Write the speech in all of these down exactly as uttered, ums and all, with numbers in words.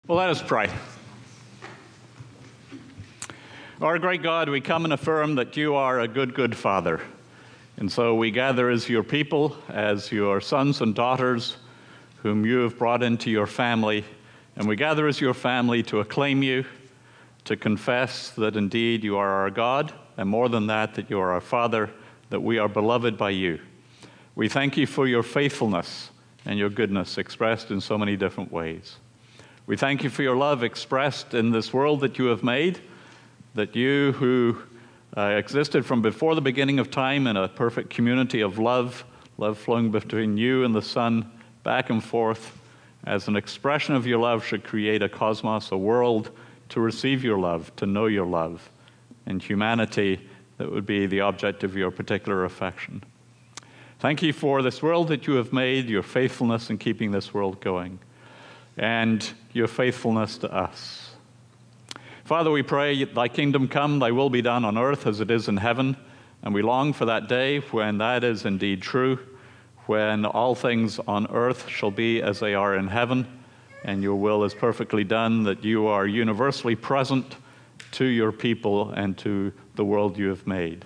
Well, let us pray. Our great God, we come and affirm that you are a good, good Father. And so we gather as your people, as your sons and daughters, whom you have brought into your family. And we gather as your family to acclaim you, to confess that indeed you are our God, and more than that, that you are our Father, that we are beloved by you. We thank you for your faithfulness and your goodness expressed in so many different ways. We thank you for your love expressed in this world that you have made, that you who uh, existed from before the beginning of time in a perfect community of love, love flowing between you and the Son, back and forth, as an expression of your love should create a cosmos, a world to receive your love, to know your love, and humanity that would be the object of your particular affection. Thank you for this world that you have made, your faithfulness in keeping this world going, and your faithfulness to us. Father, we pray, thy kingdom come, thy will be done on earth as it is in heaven, and we long for that day when that is indeed true, when all things on earth shall be as they are in heaven, and your will is perfectly done, that you are universally present to your people and to the world you have made.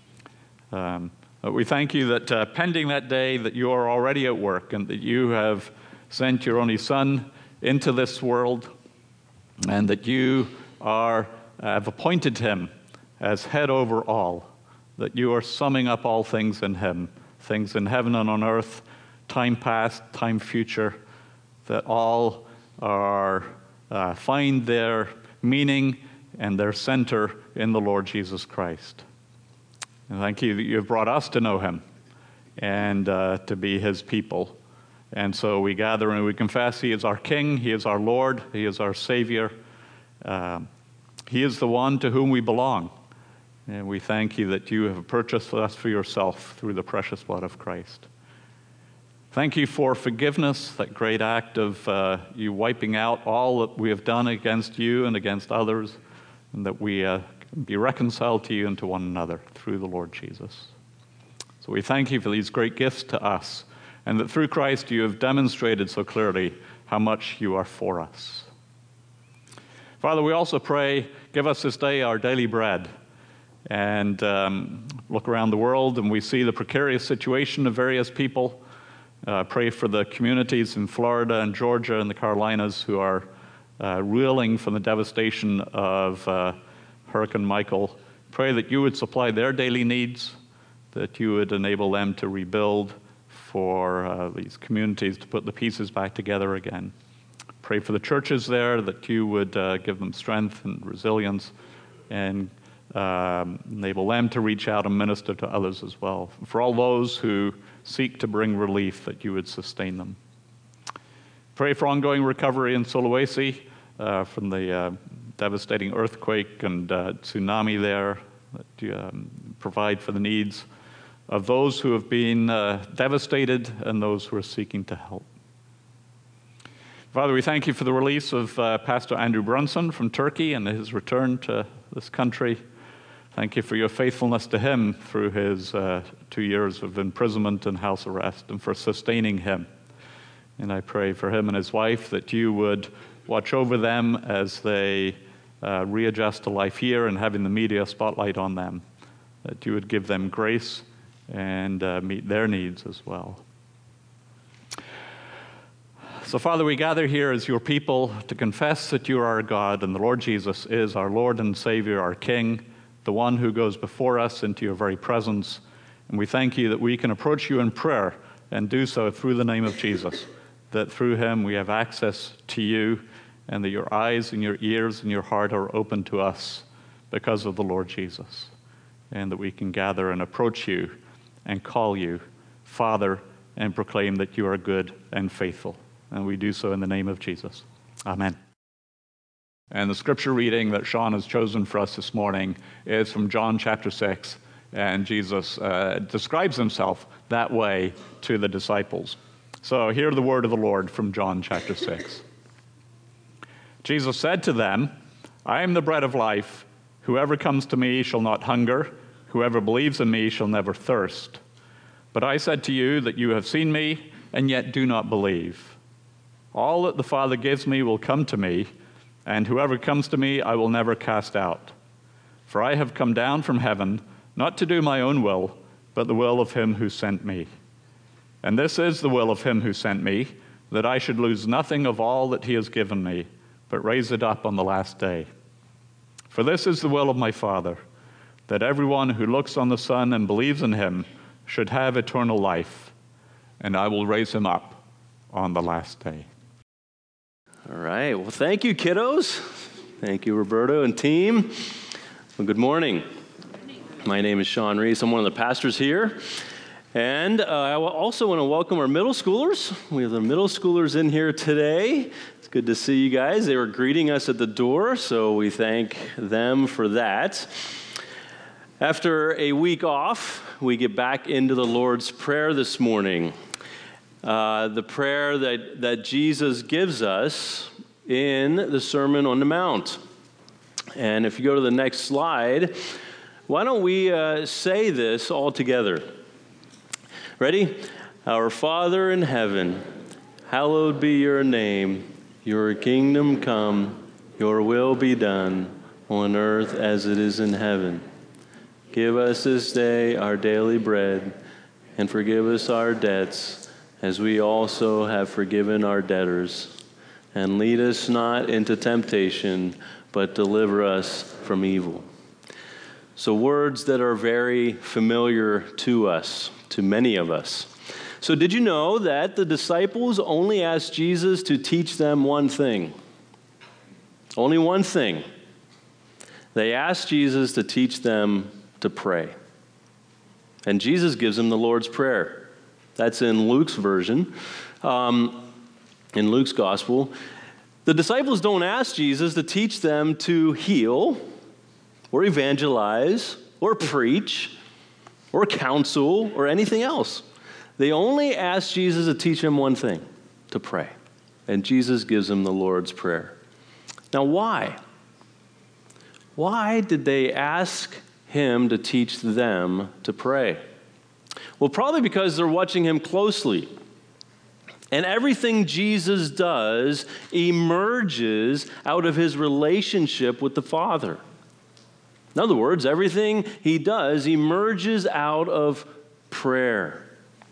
Um, but we thank you that uh, pending that day, that you are already at work, and that you have sent your only Son into this world, and that you are uh, have appointed him as head over all, that you are summing up all things in him, things in heaven and on earth, time past, time future, that all are uh, find their meaning and their center in the Lord Jesus Christ. And thank you that you have brought us to know him and uh, to be his people. And so we gather and we confess he is our King, he is our Lord, he is our Savior. Uh, he is the one to whom we belong. And we thank you that you have purchased us for yourself through the precious blood of Christ. Thank you for forgiveness, that great act of uh, you wiping out all that we have done against you and against others, and that we uh, can be reconciled to you and to one another through the Lord Jesus. So we thank you for these great gifts to us, and that through Christ you have demonstrated so clearly how much you are for us. Father, we also pray, give us this day our daily bread. And um, look around the world and we see the precarious situation of various people. Uh, pray for the communities in Florida and Georgia and the Carolinas who are uh, reeling from the devastation of uh, Hurricane Michael. Pray that you would supply their daily needs, that you would enable them to rebuild, for uh, these communities to put the pieces back together again. Pray for the churches there, that you would uh, give them strength and resilience and um, enable them to reach out and minister to others as well. For all those who seek to bring relief, that you would sustain them. Pray for ongoing recovery in Sulawesi uh, from the uh, devastating earthquake and uh, tsunami there, that you um, provide for the needs of those who have been uh, devastated and those who are seeking to help. Father, we thank you for the release of uh, Pastor Andrew Brunson from Turkey and his return to this country. Thank you for your faithfulness to him through his uh, two years of imprisonment and house arrest, and for sustaining him. And I pray for him and his wife that you would watch over them as they uh, readjust to life here and having the media spotlight on them, that you would give them grace and uh, meet their needs as well. So, Father, we gather here as your people to confess that you are our God and the Lord Jesus is our Lord and Savior, our King, the one who goes before us into your very presence. And we thank you that we can approach you in prayer and do so through the name of Jesus, that through him we have access to you, and that your eyes and your ears and your heart are open to us because of the Lord Jesus, and that we can gather and approach you and call you Father and proclaim that you are good and faithful. And we do so in the name of Jesus. Amen. And the scripture reading that Sean has chosen for us this morning is from John chapter six. And Jesus uh, describes himself that way to the disciples. So hear the word of the Lord from John chapter six. Jesus said to them, I am the bread of life. Whoever comes to me shall not hunger. Whoever believes in me shall never thirst. But I said to you that you have seen me, and yet do not believe. All that the Father gives me will come to me, and whoever comes to me I will never cast out. For I have come down from heaven, not to do my own will, but the will of him who sent me. And this is the will of him who sent me, that I should lose nothing of all that he has given me, but raise it up on the last day. For this is the will of my Father, that everyone who looks on the Son and believes in him should have eternal life, and I will raise him up on the last day. All right. Well, thank you, kiddos. Thank you, Roberto and team. Well, good morning. My name is Sean Reese. I'm one of the pastors here. And uh, I also want to welcome our middle schoolers. We have the middle schoolers in here today. It's good to see you guys. They were greeting us at the door, so we thank them for that. After a week off, we get back into the Lord's Prayer this morning. Uh, the prayer that, that Jesus gives us in the Sermon on the Mount. And if you go to the next slide, why don't we uh, say this all together? Ready? Our Father in heaven, hallowed be your name. Your kingdom come, your will be done, on earth as it is in heaven. Give us this day our daily bread, and forgive us our debts, as we also have forgiven our debtors. And lead us not into temptation, but deliver us from evil. So words that are very familiar to us, to many of us. So did you know that the disciples only asked Jesus to teach them one thing? Only one thing. They asked Jesus to teach them to pray. And Jesus gives them the Lord's Prayer. That's in Luke's version, um, in Luke's gospel. The disciples don't ask Jesus to teach them to heal or evangelize or preach or counsel or anything else. They only ask Jesus to teach them one thing, to pray. And Jesus gives them the Lord's Prayer. Now why? Why did they ask him to teach them to pray? Well, probably because they're watching him closely. And everything Jesus does emerges out of his relationship with the Father. In other words, everything he does emerges out of prayer.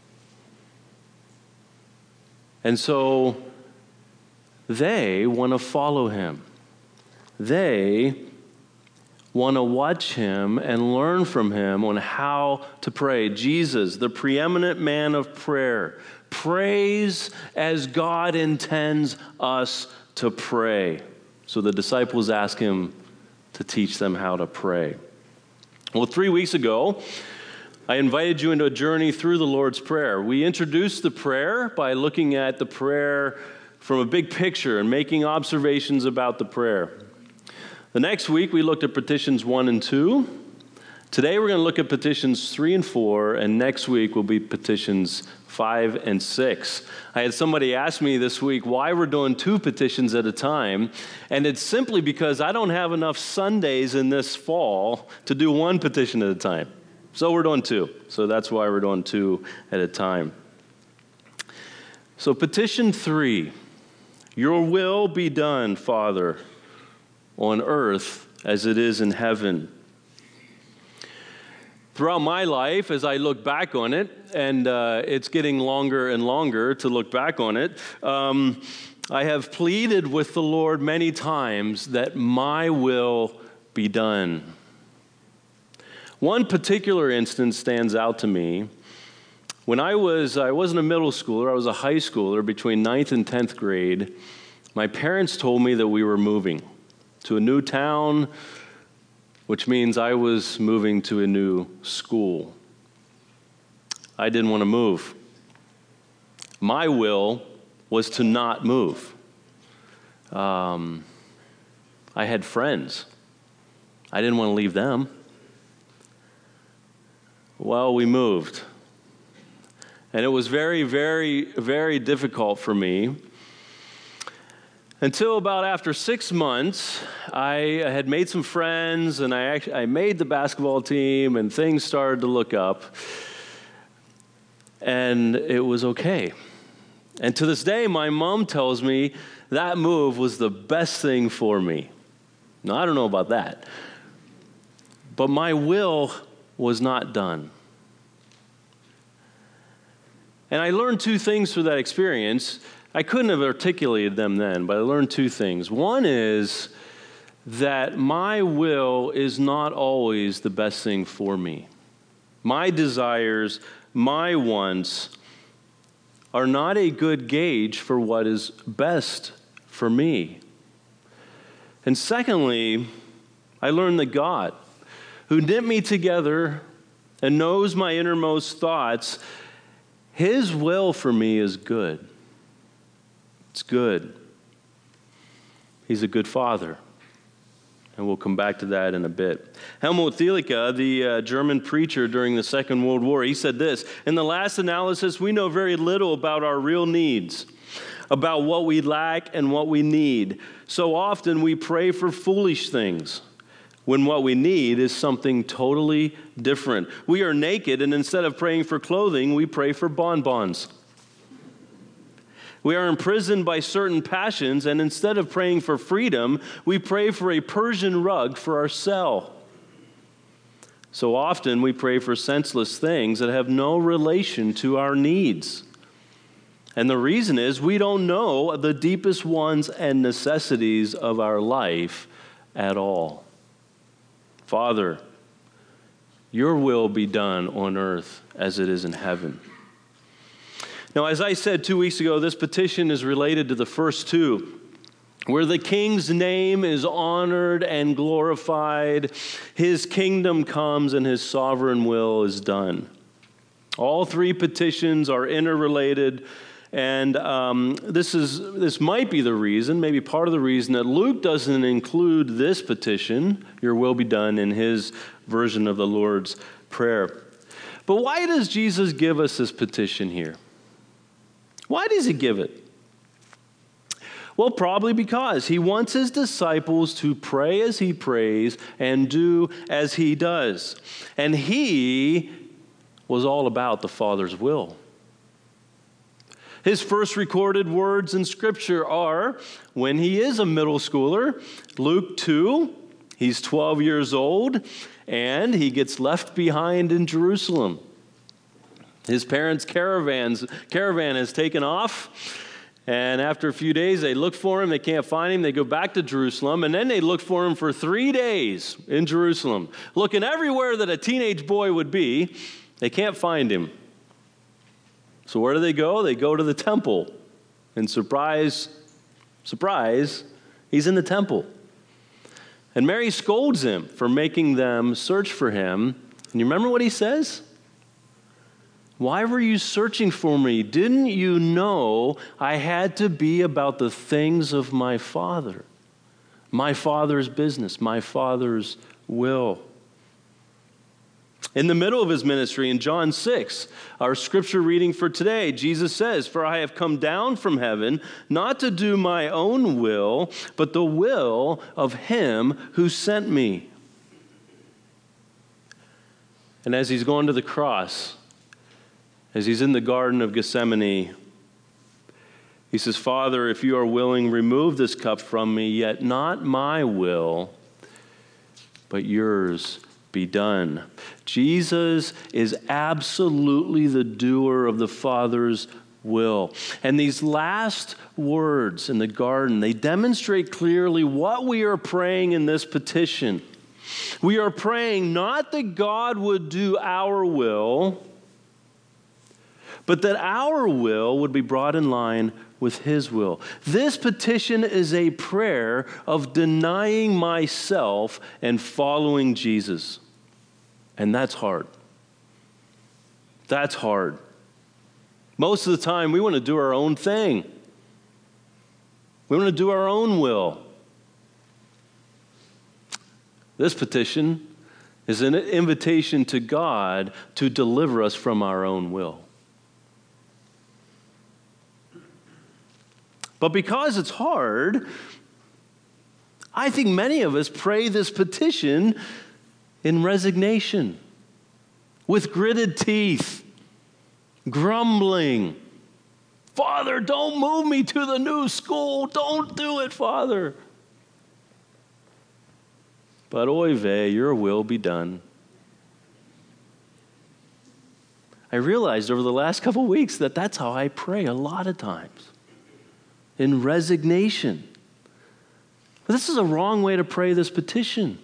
And so they want to follow him. They want to watch him and learn from him on how to pray. Jesus, the preeminent man of prayer, prays as God intends us to pray. So the disciples ask him to teach them how to pray. Well, three weeks ago, I invited you into a journey through the Lord's Prayer. We introduced the prayer by looking at the prayer from a big picture and making observations about the prayer. The next week, we looked at petitions one and two. Today, we're going to look at petitions three and four, and next week will be petitions five and six. I had somebody ask me this week why we're doing two petitions at a time, and it's simply because I don't have enough Sundays in this fall to do one petition at a time. So we're doing two. So that's why we're doing two at a time. So petition three, your will be done, Father, on earth as it is in heaven. Throughout my life, as I look back on it, and uh, it's getting longer and longer to look back on it, um, I have pleaded with the Lord many times that my will be done. One particular instance stands out to me. When I was, I wasn't a middle schooler, I was a high schooler between ninth and tenth grade. My parents told me that we were moving to a new town, which means I was moving to a new school. I didn't want to move. My will was to not move. Um, I had friends. I didn't want to leave them. Well, we moved. And it was very, very, very difficult for me. Until about after six months, I had made some friends, and I actually I made the basketball team, and things started to look up. And it was okay. And to this day, my mom tells me that move was the best thing for me. Now, I don't know about that. But my will was not done. And I learned two things through that experience. I couldn't have articulated them then, but I learned two things. One is that my will is not always the best thing for me. My desires, my wants, are not a good gauge for what is best for me. And secondly, I learned that God, who knit me together and knows my innermost thoughts, His will for me is good. It's good. He's a good Father. And we'll come back to that in a bit. Helmut Thielicke, the uh, German preacher during the Second World War, he said this: in the last analysis, we know very little about our real needs, about what we lack and what we need. So often we pray for foolish things, when what we need is something totally different. We are naked, and instead of praying for clothing, we pray for bonbons. We are imprisoned by certain passions, and instead of praying for freedom, we pray for a Persian rug for our cell. So often we pray for senseless things that have no relation to our needs. And the reason is we don't know the deepest wants and necessities of our life at all. Father, your will be done on earth as it is in heaven. Now, as I said two weeks ago, this petition is related to the first two, where the king's name is honored and glorified, his kingdom comes, and his sovereign will is done. All three petitions are interrelated, and um, this is this might be the reason, maybe part of the reason, that Luke doesn't include this petition, your will be done, in his version of the Lord's Prayer. But why does Jesus give us this petition here? Why does he give it? Well, probably because he wants his disciples to pray as he prays and do as he does. And he was all about the Father's will. His first recorded words in Scripture are when he is a middle schooler, Luke two, he's twelve years old, and he gets left behind in Jerusalem. His parents' caravans, caravan has taken off, and after a few days, they look for him. They can't find him. They go back to Jerusalem, and then they look for him for three days in Jerusalem, looking everywhere that a teenage boy would be. They can't find him. So where do they go? They go to the temple, and surprise, surprise, he's in the temple. And Mary scolds him for making them search for him. And you remember what he says? Why were you searching for me? Didn't you know I had to be about the things of my Father? My Father's business, my Father's will. In the middle of his ministry, in John six, our scripture reading for today, Jesus says, "For I have come down from heaven, not to do my own will, but the will of him who sent me." And as he's going to the cross, as he's in the Garden of Gethsemane, he says, "Father, if you are willing, remove this cup from me, yet not my will, but yours be done." Jesus is absolutely the doer of the Father's will. And these last words in the garden, they demonstrate clearly what we are praying in this petition. We are praying not that God would do our will, but that our will would be brought in line with his will. This petition is a prayer of denying myself and following Jesus. And that's hard. That's hard. Most of the time, we want to do our own thing. We want to do our own will. This petition is an invitation to God to deliver us from our own will. But because it's hard, I think many of us pray this petition in resignation, with gritted teeth, grumbling, Father, don't move me to the new school. Don't do it, Father. But oy vey, your will be done. I realized over the last couple of weeks that that's how I pray a lot of times, in resignation. But this is a wrong way to pray this petition.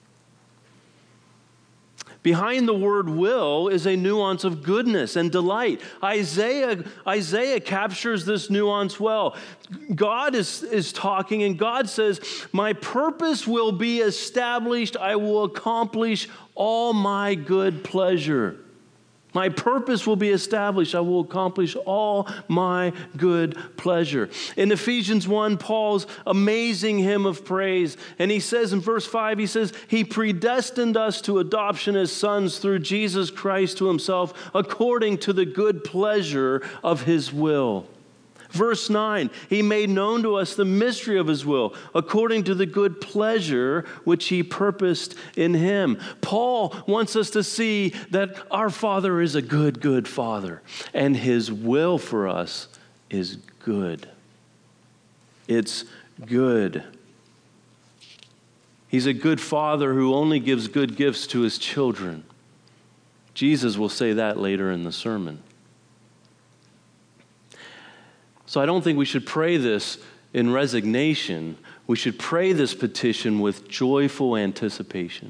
Behind the word will is a nuance of goodness and delight. Isaiah, Isaiah captures this nuance well. God is, is talking, and God says, my purpose will be established. I will accomplish all my good pleasure. My purpose will be established. I will accomplish all my good pleasure. In Ephesians one, Paul's amazing hymn of praise. And he says in verse five, he says, he predestined us to adoption as sons through Jesus Christ to himself, according to the good pleasure of his will. Verse nine, he made known to us the mystery of his will, according to the good pleasure which he purposed in him. Paul wants us to see that our Father is a good, good Father, and his will for us is good. It's good. He's a good Father who only gives good gifts to his children. Jesus will say that later in the sermon. So I don't think we should pray this in resignation. We should pray this petition with joyful anticipation.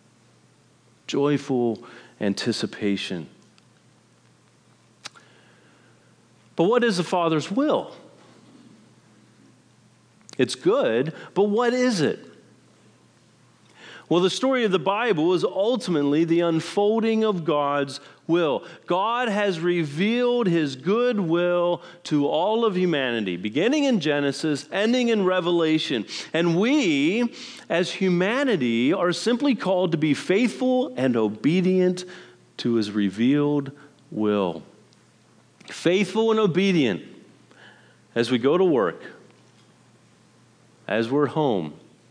Joyful anticipation. But what is the Father's will? It's good, but what is it? Well, the story of the Bible is ultimately the unfolding of God's will. God has revealed his good will to all of humanity, beginning in Genesis, ending in Revelation. And we, as humanity, are simply called to be faithful and obedient to his revealed will. Faithful and obedient as we go to work, as we're home,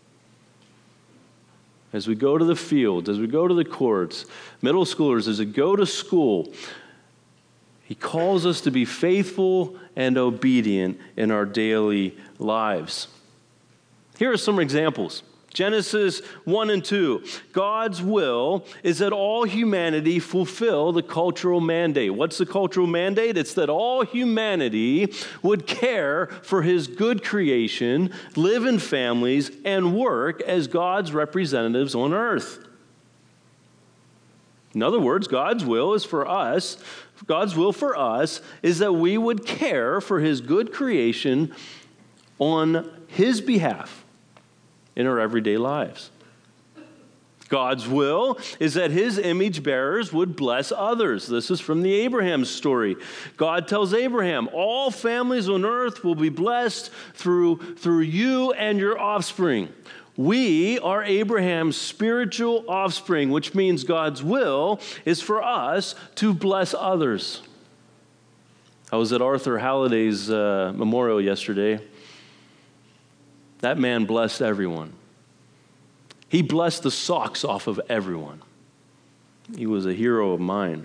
as we go to the fields, as we go to the courts, middle schoolers, as we go to school. He calls us to be faithful and obedient in our daily lives. Here are some examples. Genesis one and two. God's will is that all humanity fulfill the cultural mandate. What's the cultural mandate? It's that all humanity would care for his good creation, live in families, and work as God's representatives on earth. In other words, God's will is for us, God's will for us is that we would care for his good creation on his behalf in our everyday lives. God's will is that his image bearers would bless others. This is from the Abraham story. God tells Abraham, all families on earth will be blessed through, through you and your offspring. We are Abraham's spiritual offspring, which means God's will is for us to bless others. I was at Arthur Halliday's uh, memorial yesterday. That man blessed everyone. He blessed the socks off of everyone. He was a hero of mine.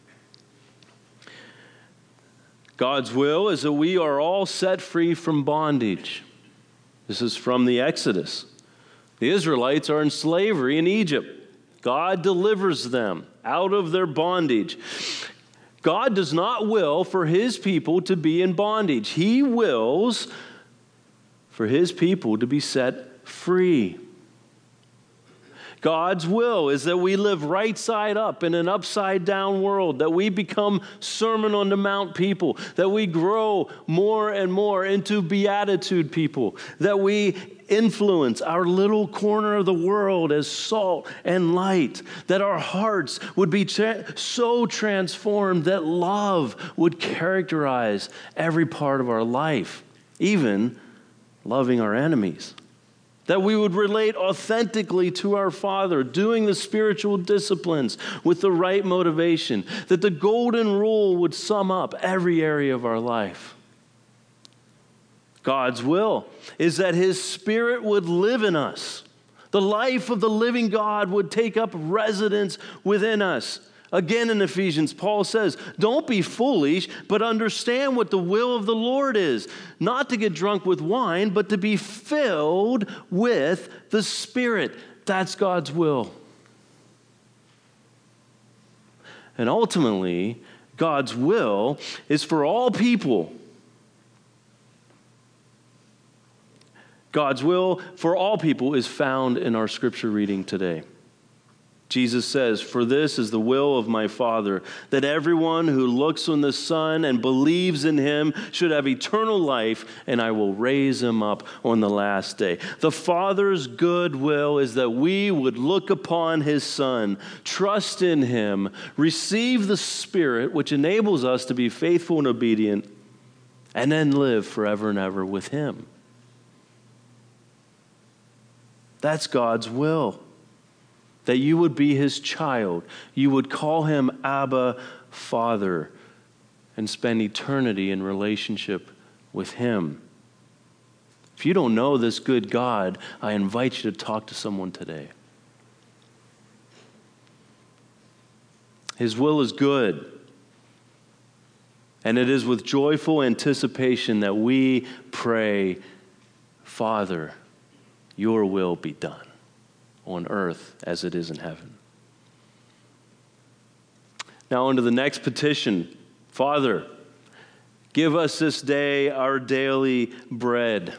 God's will is that we are all set free from bondage. This is from the Exodus. The Israelites are in slavery in Egypt. God delivers them out of their bondage. God does not will for his people to be in bondage. He wills for his people to be set free. God's will is that we live right side up in an upside down world, that we become Sermon on the Mount people, that we grow more and more into beatitude people, that we influence our little corner of the world as salt and light, that our hearts would be tra- so transformed that love would characterize every part of our life, even loving our enemies. That we would relate authentically to our Father, doing the spiritual disciplines with the right motivation. That the golden rule would sum up every area of our life. God's will is that his Spirit would live in us. The life of the living God would take up residence within us. Again in Ephesians, Paul says, don't be foolish, but understand what the will of the Lord is. Not to get drunk with wine, but to be filled with the Spirit. That's God's will. And ultimately, God's will is for all people. God's will for all people is found in our scripture reading today. Jesus says, "For this is the will of my Father, that everyone who looks on the Son and believes in him should have eternal life, and I will raise him up on the last day." The Father's good will is that we would look upon his Son, trust in him, receive the Spirit, which enables us to be faithful and obedient, and then live forever and ever with him. That's God's will. That you would be his child. You would call him Abba, Father, and spend eternity in relationship with him. If you don't know this good God, I invite you to talk to someone today. His will is good. And it is with joyful anticipation that we pray, "Father, your will be done on earth as it is in heaven." Now on to the next petition. Father, give us this day our daily bread.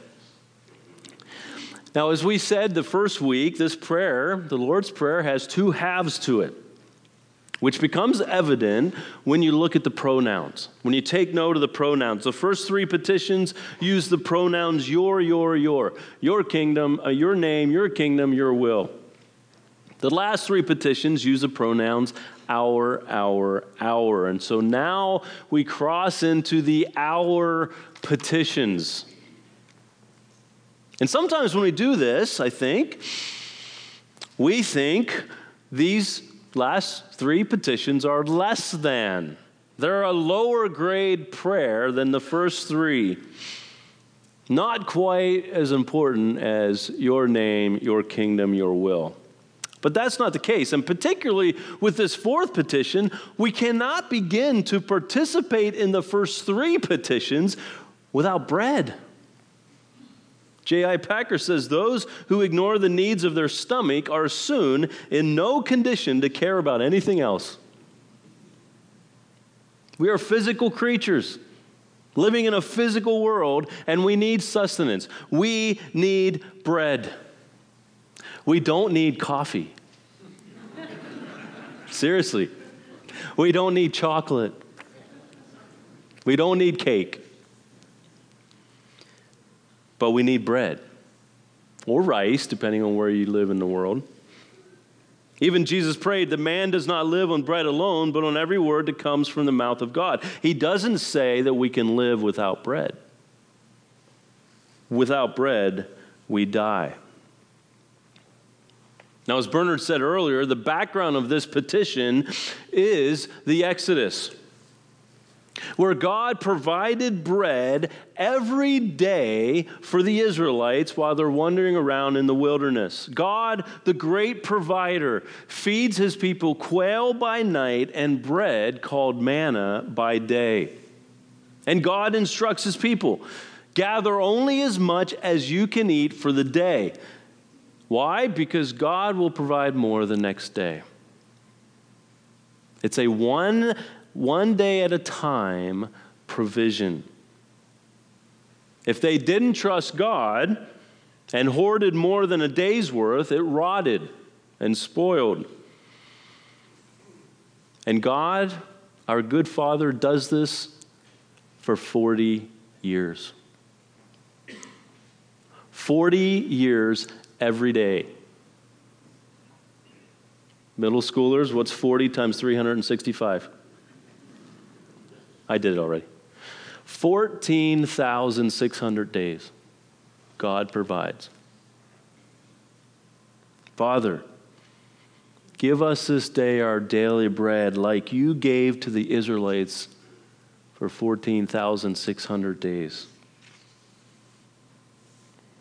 Now, as we said the first week, this prayer, the Lord's Prayer, has two halves to it, which becomes evident when you look at the pronouns. When you take note of the pronouns, the first three petitions use the pronouns your, your, your. Your kingdom, uh, your name, your kingdom, your will. The last three petitions use the pronouns our, our, our. And so now we cross into the our petitions. And sometimes when we do this, I think, we think these last three petitions are less than. They're a lower grade prayer than the first three. Not quite as important as your name, your kingdom, your will. But that's not the case. And particularly with this fourth petition, we cannot begin to participate in the first three petitions without bread. J I Packer says, "Those who ignore the needs of their stomach are soon in no condition to care about anything else." We are physical creatures living in a physical world, and we need sustenance. We need bread. We don't need coffee. Seriously. We don't need chocolate. We don't need cake. But we need bread. Or rice, depending on where you live in the world. Even Jesus prayed, "The man does not live on bread alone, but on every word that comes from the mouth of God." He doesn't say that we can live without bread. Without bread, we die. Now, as Bernard said earlier, the background of this petition is the Exodus, where God provided bread every day for the Israelites while they're wandering around in the wilderness. God, the great provider, feeds his people quail by night and bread called manna by day. And God instructs his people, "Gather only as much as you can eat for the day." Why? Because God will provide more the next day. It's a one, one day at a time provision. If they didn't trust God and hoarded more than a day's worth, it rotted and spoiled. And God, our good Father, does this for forty years. forty years every day. Middle schoolers, what's forty times three hundred sixty-five? I did it already. fourteen thousand six hundred days God provides. Father, give us this day our daily bread like you gave to the Israelites for fourteen thousand six hundred days.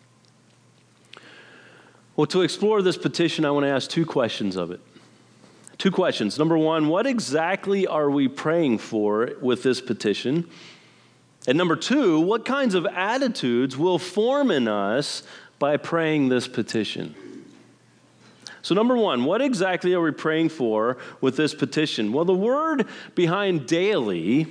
Well, to explore this petition, I want to ask two questions of it. Two questions. Number one, what exactly are we praying for with this petition? And number two, what kinds of attitudes will form in us by praying this petition? So number one, what exactly are we praying for with this petition? Well, the word behind daily,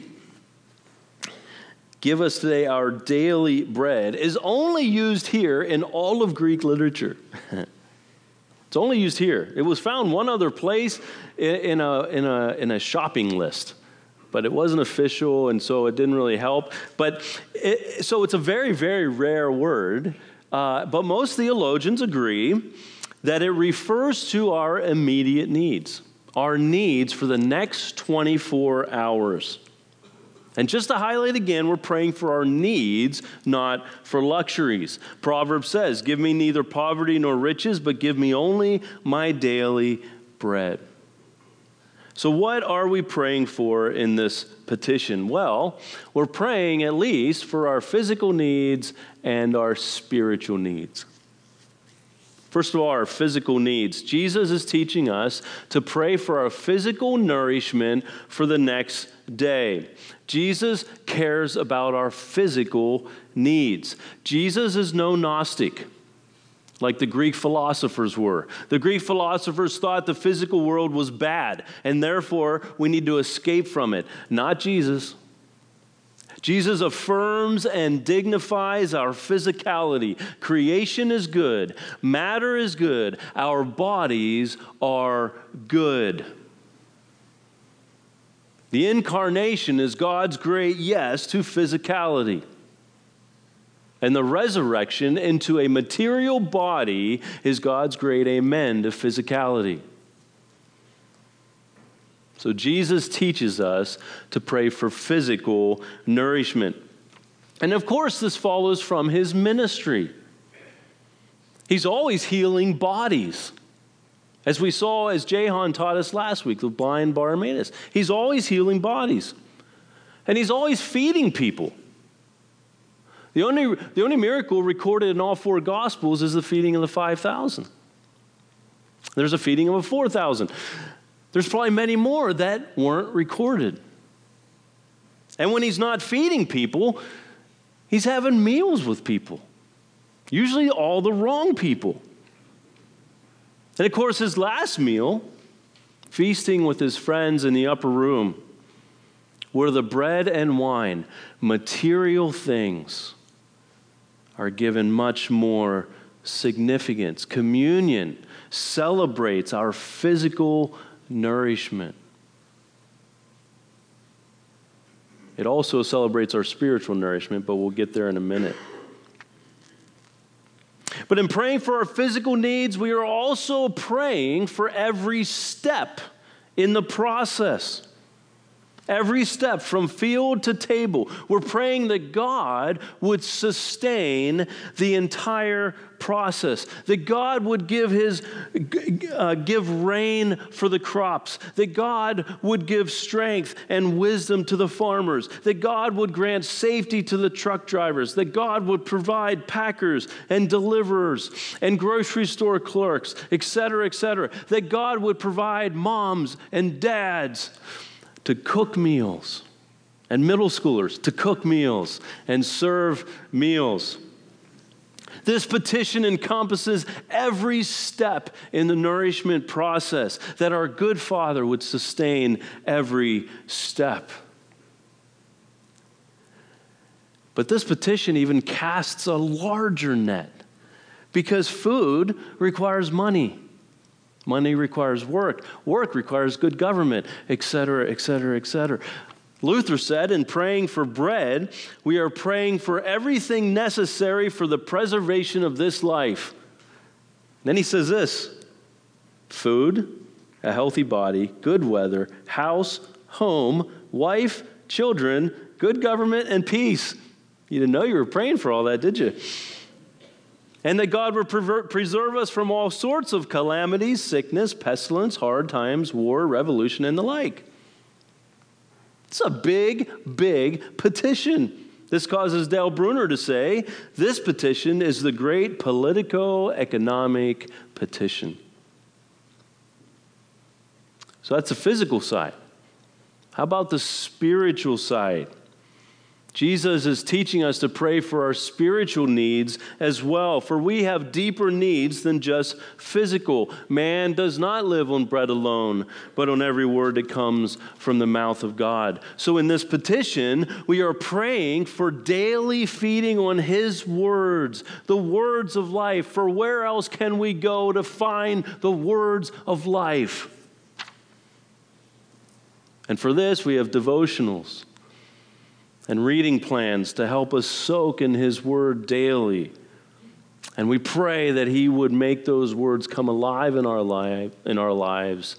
give us today our daily bread, is only used here in all of Greek literature. It's only used here. It was found one other place in a, in a, in a shopping list, but it wasn't official, and so it didn't really help. But it, so it's a very, very rare word, uh, but most theologians agree that it refers to our immediate needs, our needs for the next twenty-four hours. And just to highlight again, we're praying for our needs, not for luxuries. Proverbs says, give me neither poverty nor riches, but give me only my daily bread. So what are we praying for in this petition? Well, we're praying at least for our physical needs and our spiritual needs. First of all, our physical needs. Jesus is teaching us to pray for our physical nourishment for the next day. Jesus cares about our physical needs. Jesus is no Gnostic, like the Greek philosophers were. The Greek philosophers thought the physical world was bad, and therefore we need to escape from it. Not Jesus. Jesus affirms and dignifies our physicality. Creation is good. Matter is good. Our bodies are good. The incarnation is God's great yes to physicality. And the resurrection into a material body is God's great amen to physicality. So Jesus teaches us to pray for physical nourishment. And of course, this follows from his ministry. He's always healing bodies. As we saw, as Jehan taught us last week, the blind Bartimaeus. He's always healing bodies. And he's always feeding people. The only, the only miracle recorded in all four Gospels is the feeding of the five thousand. There's a feeding of a four thousand. There's probably many more that weren't recorded. And when he's not feeding people, he's having meals with people. Usually all the wrong people. And of course, his last meal, feasting with his friends in the upper room, where the bread and wine, material things, are given much more significance. Communion celebrates our physical nourishment. It also celebrates our spiritual nourishment, but we'll get there in a minute. But in praying for our physical needs, we are also praying for every step in the process. Every step from field to table. We're praying that God would sustain the entire process. That God would give his uh, give rain for the crops. That God would give strength and wisdom to the farmers. That God would grant safety to the truck drivers. That God would provide packers and deliverers and grocery store clerks, et cetera, et cetera. That God would provide moms and dads to cook meals, and middle schoolers to cook meals and serve meals. This petition encompasses every step in the nourishment process, that our good Father would sustain every step. But this petition even casts a larger net, because food requires money. Money requires work. Work requires good government, et cetera, et cetera, et cetera. Luther said, in praying for bread, we are praying for everything necessary for the preservation of this life. Then he says this: food, a healthy body, good weather, house, home, wife, children, good government, and peace. You didn't know you were praying for all that, did you? And that God would preserve us from all sorts of calamities, sickness, pestilence, hard times, war, revolution, and the like. It's a big, big petition. This causes Dale Bruner to say, this petition is the great politico-economic petition. So that's the physical side. How about the spiritual side? Jesus is teaching us to pray for our spiritual needs as well, for we have deeper needs than just physical. Man does not live on bread alone, but on every word that comes from the mouth of God. So in this petition, we are praying for daily feeding on His words, the words of life. For where else can we go to find the words of life? And for this, we have devotionals and reading plans to help us soak in His word daily. And we pray that He would make those words come alive in our life, in our lives,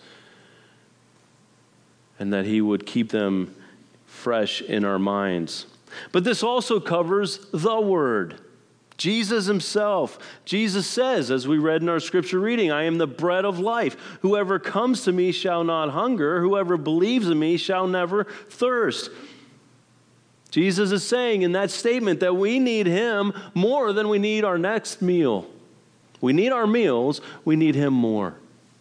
and that He would keep them fresh in our minds. But this also covers the Word. Jesus Himself. Jesus says, as we read in our scripture reading, I am the bread of life. Whoever comes to me shall not hunger. Whoever believes in me shall never thirst. Jesus is saying in that statement that we need Him more than we need our next meal. We need our meals, we need Him more.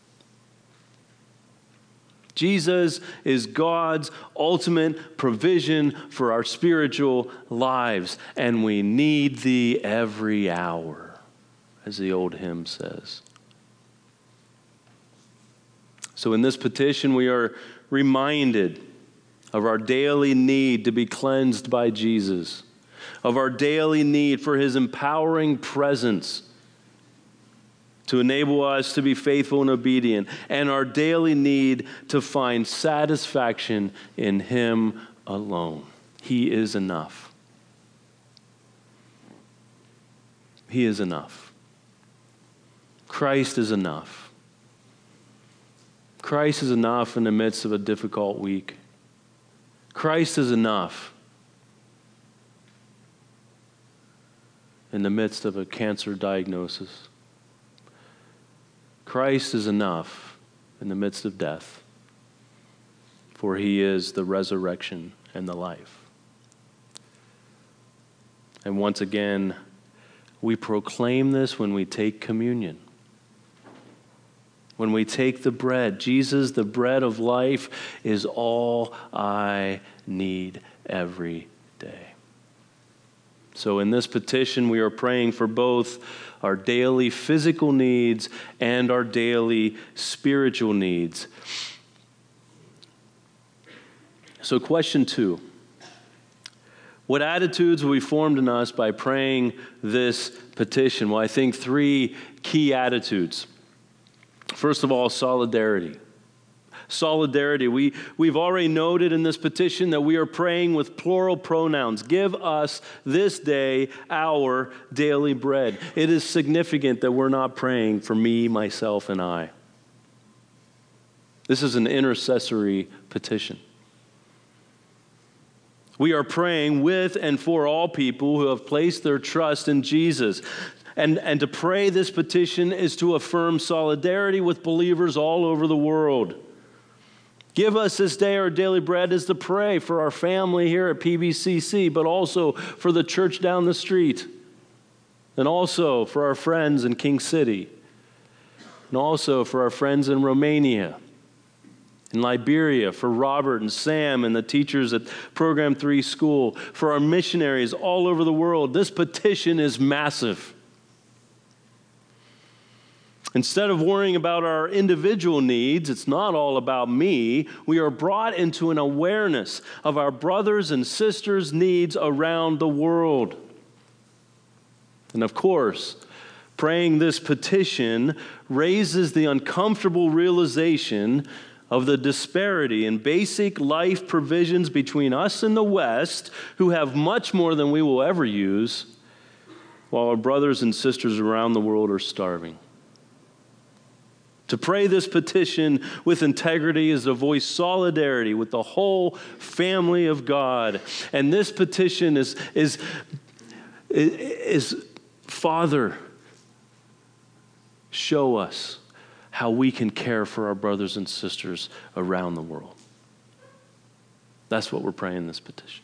Jesus is God's ultimate provision for our spiritual lives, and we need Thee every hour, as the old hymn says. So in this petition, we are reminded of our daily need to be cleansed by Jesus, of our daily need for His empowering presence to enable us to be faithful and obedient, and our daily need to find satisfaction in Him alone. He is enough. He is enough. Christ is enough. Christ is enough in the midst of a difficult week. Christ is enough in the midst of a cancer diagnosis. Christ is enough in the midst of death, for He is the resurrection and the life. And once again, we proclaim this when we take communion. When we take the bread, Jesus, the bread of life, is all I need every day. So in this petition, we are praying for both our daily physical needs and our daily spiritual needs. So question two. What attitudes will be formed in us by praying this petition? Well, I think three key attitudes. First of all, solidarity. Solidarity. We, we've already noted in this petition that we are praying with plural pronouns. Give us this day our daily bread. It is significant that we're not praying for me, myself, and I. This is an intercessory petition. We are praying with and for all people who have placed their trust in Jesus. And, and to pray this petition is to affirm solidarity with believers all over the world. Give us this day our daily bread is to pray for our family here at P B C C, but also for the church down the street, and also for our friends in King City, and also for our friends in Romania, in Liberia, for Robert and Sam and the teachers at Program three School, for our missionaries all over the world. This petition is massive. Instead of worrying about our individual needs, it's not all about me. We are brought into an awareness of our brothers and sisters' needs around the world. And of course, praying this petition raises the uncomfortable realization of the disparity in basic life provisions between us and the West, who have much more than we will ever use, while our brothers and sisters around the world are starving. To pray this petition with integrity is to voice solidarity with the whole family of God. And this petition is, is, is Father, show us how we can care for our brothers and sisters around the world. That's what we're praying in this petition.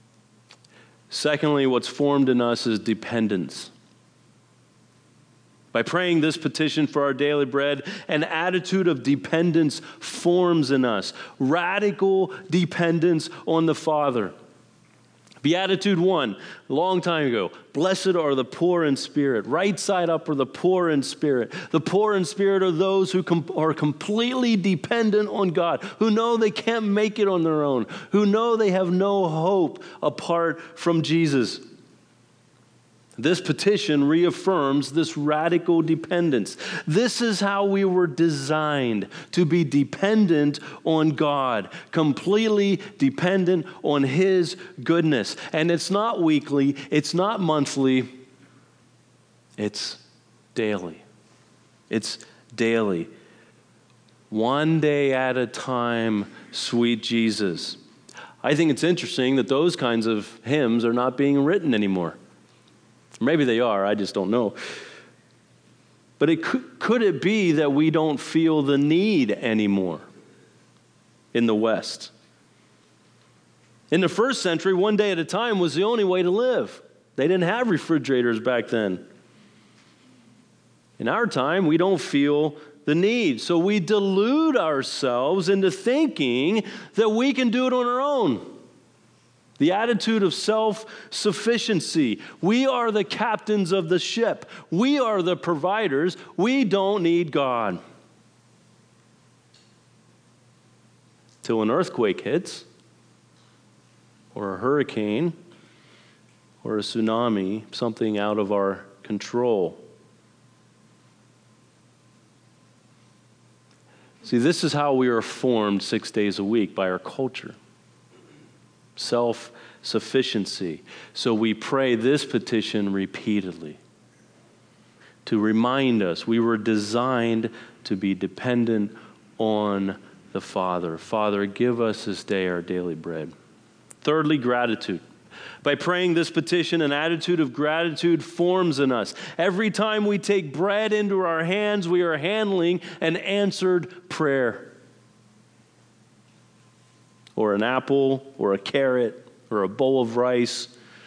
Secondly, what's formed in us is dependence. By praying this petition for our daily bread, an attitude of dependence forms in us. Radical dependence on the Father. Beatitude one, a long time ago. Blessed are the poor in spirit. Right side up are the poor in spirit. The poor in spirit are those who com- are completely dependent on God, who know they can't make it on their own, who know they have no hope apart from Jesus. This petition reaffirms this radical dependence. This is how we were designed, to be dependent on God, completely dependent on His goodness. And it's not weekly, it's not monthly, it's daily. It's daily. One day at a time, sweet Jesus. I think it's interesting that those kinds of hymns are not being written anymore. Maybe they are, I just don't know. But it could, could it be that we don't feel the need anymore in the West? In the first century, one day at a time was the only way to live. They didn't have refrigerators back then. In our time, we don't feel the need. So we delude ourselves into thinking that we can do it on our own. The attitude of self-sufficiency. We are the captains of the ship. We are the providers. We don't need God. Till an earthquake hits, or a hurricane, or a tsunami, something out of our control. See, this is how we are formed six days a week, by our culture. Self-sufficiency. So we pray this petition repeatedly to remind us we were designed to be dependent on the Father. Father, give us this day our daily bread. Thirdly, gratitude. By praying this petition, an attitude of gratitude forms in us. Every time we take bread into our hands, we are handling an answered prayer. Or an apple, or a carrot, or a bowl of rice.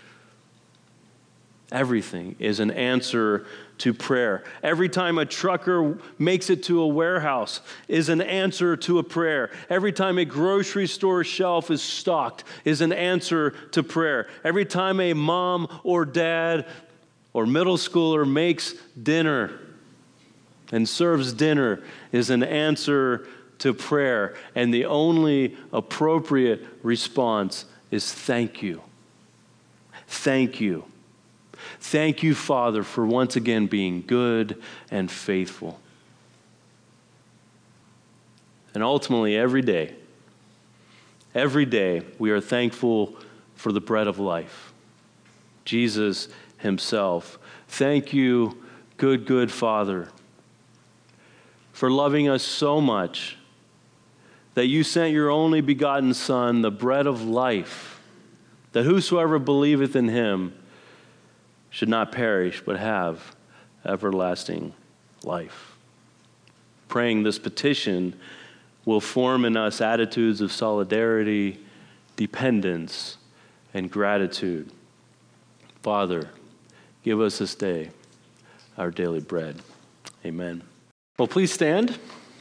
Everything is an answer to prayer. Every time a trucker makes it to a warehouse is an answer to a prayer. Every time a grocery store shelf is stocked is an answer to prayer. Every time a mom or dad or middle schooler makes dinner and serves dinner is an answer to prayer. And the only appropriate response is thank you. Thank you. Thank you, Father, for once again being good and faithful. And ultimately, every day, every day, we are thankful for the bread of life, Jesus Himself. Thank you, good, good Father, for loving us so much that you sent your only begotten Son, the bread of life, that whosoever believeth in Him should not perish, but have everlasting life. Praying this petition will form in us attitudes of solidarity, dependence, and gratitude. Father, give us this day our daily bread. Amen. Well, please stand.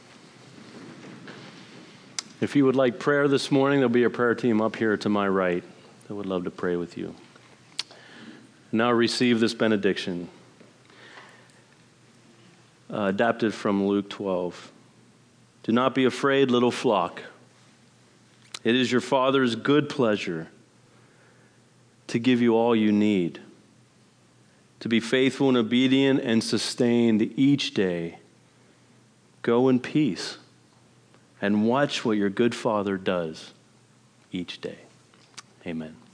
If you would like prayer this morning, there'll be a prayer team up here to my right that would love to pray with you. Now receive this benediction, uh, adapted from Luke twelve. Do not be afraid, little flock. It is your Father's good pleasure to give you all you need, to be faithful and obedient and sustained each day. Go in peace and watch what your good Father does each day. Amen.